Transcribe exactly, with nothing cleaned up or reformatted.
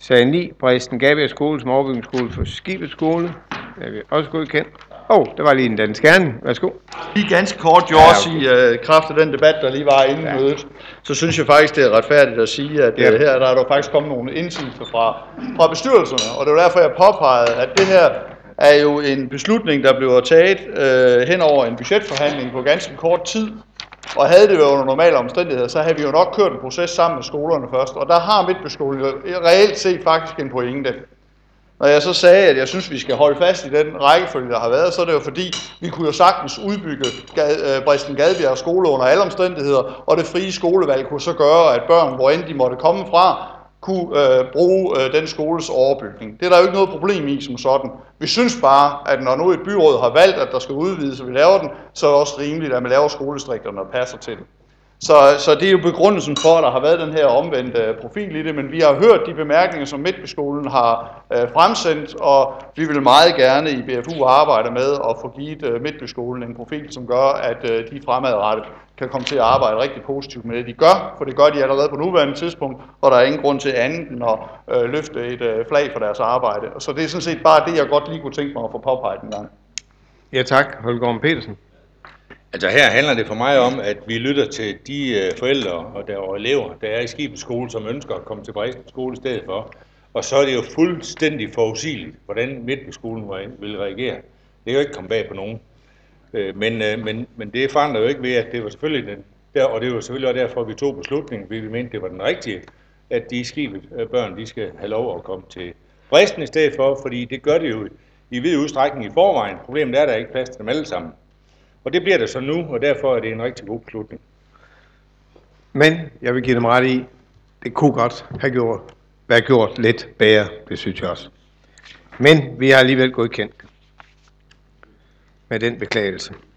Sag ni, Bredsten Gabjerg Skole som overbygningsskole for Skibet Skole. Det er vi også godkendt. Åh, oh, der var lige en dansk gerne. Værsgo. Lige ganske kort, jo ja, også okay. i uh, kraft af den debat, der lige var inden ja. mødet, så synes jeg faktisk, det er retfærdigt at sige, at ja. uh, her der er der faktisk kommet nogle indsigelser fra, fra bestyrelserne, og det er derfor, jeg påpegede, at det her er jo en beslutning, der bliver taget uh, hen over en budgetforhandling på ganske kort tid, og havde det været under normale omstændigheder, så havde vi jo nok kørt en proces sammen med skolerne først, og der har Midtbyskolen reelt set faktisk en pointe. Når jeg så sagde, at jeg synes, vi skal holde fast i den rækkefølge, der har været, så er det jo fordi, vi kunne jo sagtens udbygge Bredsten Gadbjerg skole under alle omstændigheder, og det frie skolevalg kunne så gøre, at børn, hvor end de måtte komme fra, kunne øh, bruge øh, den skoles overbygning. Det er der jo ikke noget problem i som sådan. Vi synes bare, at når nu et byråd har valgt, at der skal udvides, og vi laver den, så er det også rimeligt, at man laver skoledistrikterne, der passer til det. Så, så det er jo begrundelsen for, at der har været den her omvendte profil i det, men vi har hørt de bemærkninger, som Midtbyskolen har øh, fremsendt, og vi vil meget gerne i B F U arbejde med at få givet øh, Midtbyskolen en profil, som gør, at øh, de fremadrettet kan komme til at arbejde rigtig positivt med det, de gør, for det gør de allerede på nuværende tidspunkt, og der er ingen grund til andet end at øh, løfte et øh, flag for deres arbejde. Så det er sådan set bare det, jeg godt lige kunne tænke mig at få påpeget en gang. Ja tak, Holger Petersen. Altså her handler det for mig om, at vi lytter til de øh, forældre og, der, og elever, der er i Skibet Skole, som ønsker at komme til Bredsten Skole i stedet for. Og så er det jo fuldstændig forudsigeligt, hvordan Midtbyskolen vil reagere. Det er jo ikke kommet bag på nogen. Øh, men, øh, men, men det forandrer jo ikke ved, at det var selvfølgelig den, der, og det var selvfølgelig også derfor, at vi tog beslutningen, fordi vi mente, det var den rigtige, at de Skibet øh, børn, de skal have lov at komme til Bredsten i stedet for, fordi det gør det jo i vid udstrækning i forvejen. Problemet er, at der er ikke plads til dem alle sammen. Og det bliver det så nu, og derfor er det en rigtig god beslutning. Men jeg vil give dem ret i, det kunne godt have gjort, været gjort lidt bedre, det synes jeg også. Men vi har alligevel godkendt med den beklagelse.